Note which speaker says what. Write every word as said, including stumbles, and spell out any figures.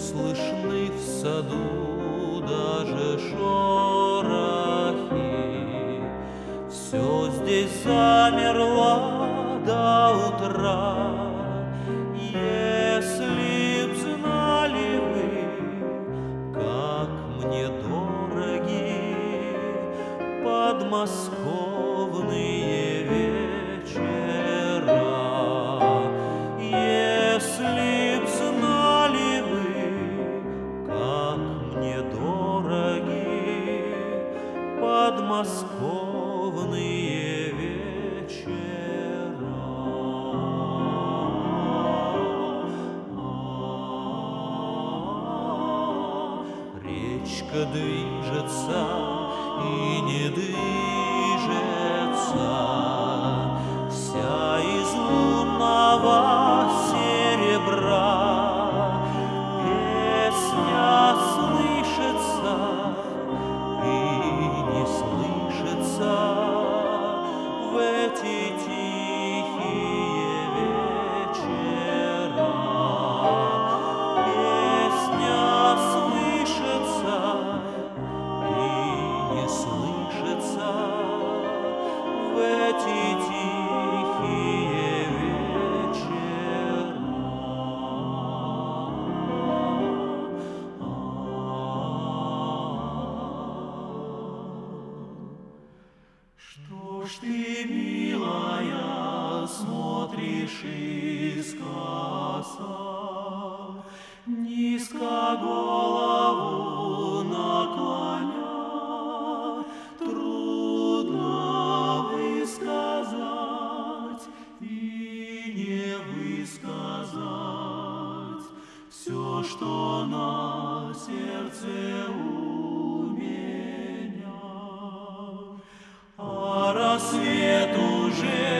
Speaker 1: слышны в саду даже шорохи. Все здесь замерло до утра. Если б знали вы, как мне дороги подмосковные вечера. Если б знали вы, как мне дороги подмосковные вечера. Речка движется и не движется, вся из лунного серебра. Песня слышится и не слышится в эти тихие вечера. Песня слышится и не слышится в эти тихие вечера. Что ж ты, милая, смотришь искоса, низко голову наклоня? Трудно высказать и не высказать все, что на сердце у меня. А рассвет уже